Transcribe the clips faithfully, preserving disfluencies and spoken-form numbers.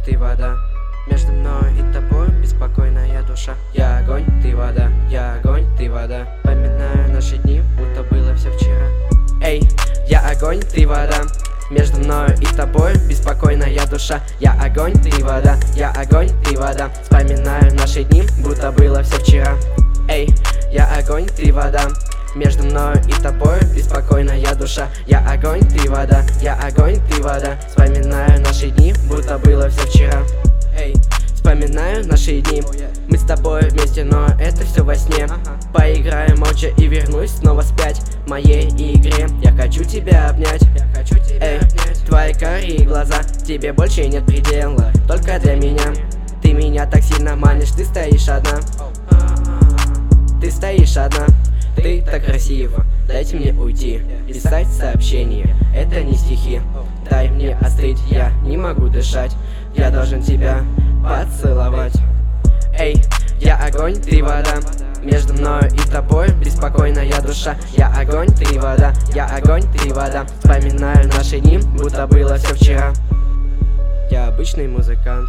ты вода. Между мной и тобой беспокойная душа. Я огонь, ты вода, я огонь, ты вода. Вспоминаю наши дни, будто было все вчера. Эй, я огонь, ты вода. Между мной и тобой беспокойная душа. Я огонь, ты вода, я огонь, ты вода. Вспоминаю наши дни, будто было все вчера. Эй, я огонь, ты вода. Между мной и тобой беспокойная душа. Я огонь, ты вода, я огонь, ты вода. Вспоминаю наши дни, будто было все вчера. Эй, вспоминаю наши дни. Мы с тобой вместе, но это все во сне. Поиграем молча и вернусь снова спять. В моей игре я хочу тебя обнять. Эй, твои карие глаза, тебе больше нет предела, только для меня. Ты меня так сильно манишь, ты стоишь одна. Ты стоишь одна. Ты так красиво, дайте мне уйти. Писать сообщения, это не стихи. Дай мне остыть, я не могу дышать. Я должен тебя поцеловать. Эй, я огонь, ты вода. Между мной и тобой беспокойная душа. Я огонь, ты вода, я огонь, ты вода. Вспоминаю наши дни, будто было все вчера. Я обычный музыкант.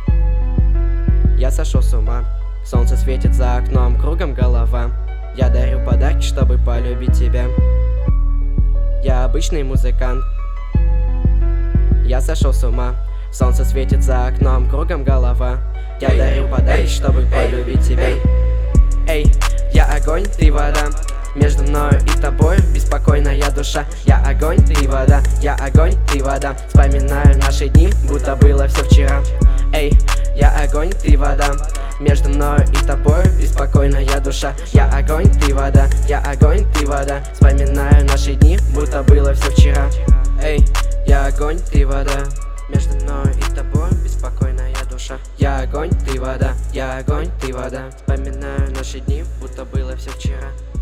Я сошел с ума. Солнце светит за окном, кругом голова. Я дарю подарки, чтобы полюбить тебя. Я обычный музыкант. Я сошел с ума. Солнце светит за окном, кругом голова. Я дарю подарки, чтобы полюбить тебя. Эй, я огонь, ты вода. Между мной и тобой беспокойная душа. Я огонь, ты вода, я огонь, ты вода. Вспоминаю наши дни, будто было все вчера. Эй, я огонь, ты вода. Между мной и тобой беспокойная душа. Я огонь, ты вода, я огонь, ты вода. Вспоминаю наши дни, будто было все вчера. Эй, я огонь, ты вода. Между мной и тобой беспокойная душа. Я огонь, ты вода, я огонь, ты вода. Вспоминаю наши дни, будто было все вчера.